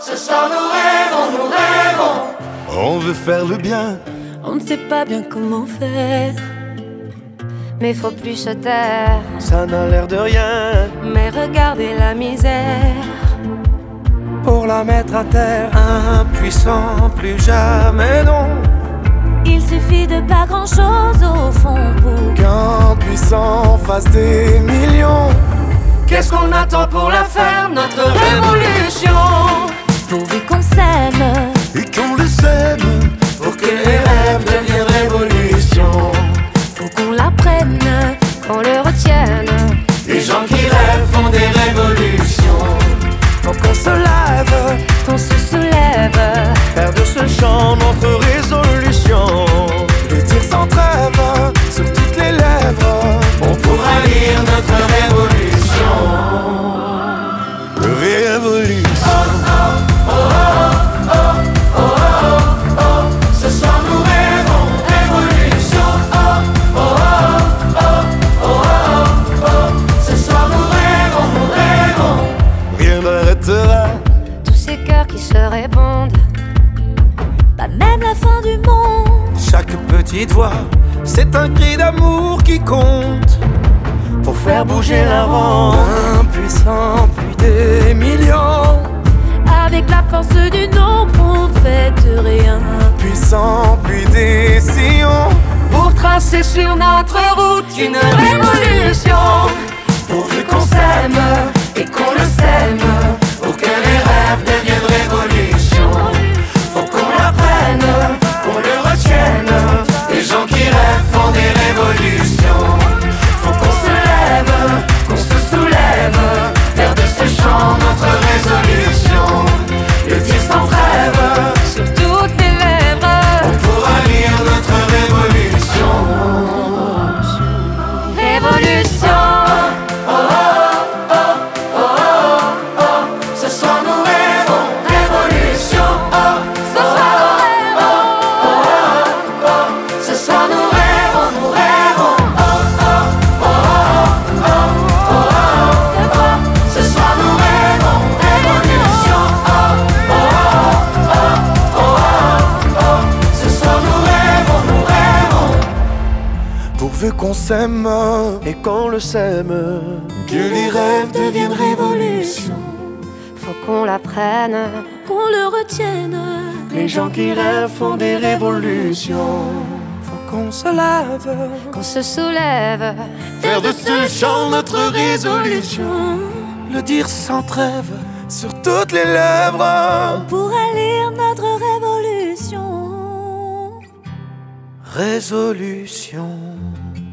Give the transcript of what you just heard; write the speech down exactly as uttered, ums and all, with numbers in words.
Ce soir nous rêvons, nous rêvons. On veut faire le bien, on ne sait pas bien comment faire, mais faut plus se taire. ça n'a l'air de rien, mais regardez la misère. pour la mettre à terre, impuissant, plus jamais non. Il suffit de pas grand chose au fond pour qu'un puissant fasse des millions. Qu'est-ce qu'on attend pour la faire, notre révolution? pourvu qu'on s'aime Et qu'on le sème, Pour que les rêves deviennent révolution. faut qu'on l'apprenne, qu'on le retienne. Les gens qui rêvent font des révolutions. faut qu'on se lève, Qu'on se soulève, faire de ce chant notre résolution. Le dire sans trêve, sur toutes les lèvres, On pourra lire notre révolution. révolution. Ce soir nous rêvons, révolution. Oh, oh, oh, oh, oh, oh, oh. Ce soir nous rêvons, nous rêvons. Rien n'arrêtera, tous ces cœurs qui se répondent, pas même la fin du monde. chaque petite voix, c'est un cri d'amour qui compte. Pour faire bouger la ronde, impuissant, puis des millions. Avec la force du nombre, on fait rien. Puissant, puis des sillons. Pour tracer sur notre route une révolution. Pourvu qu'on s'aime et qu'on le sème. Pour que les rêves deviennent révolution. Faut qu'on l'apprenne, qu'on le retienne. Les gens qui rêvent font des révolutions. Faut qu'on se lève, qu'on se soulève. Faire de ce chant notre résolution. Le dire sans trêve, Sur toutes les lèvres, on pourra lire notre révolution. révolution. Ce soir nous rêvons, révolution. Oh, Ce soir nous rêvons, ce soir nous rêvons, nous rêvons. Oh, oh, oh, oh, oh. Ce soir nous rêvons, révolution. Oh, oh, oh, oh, oh. Ce soir nous rêvons, nous rêvons. Pourvu qu'on s'aime et qu'on le sème, que les rêves deviennent révolution. faut qu'on l'apprenne, qu'on le retienne. Les gens qui rêvent font des révolutions. Faut qu'on se lève, Qu'on se soulève, faire de ce chant notre résolution. Le dire sans trêve, sur toutes les lèvres. pour lire notre révolution. Résolution.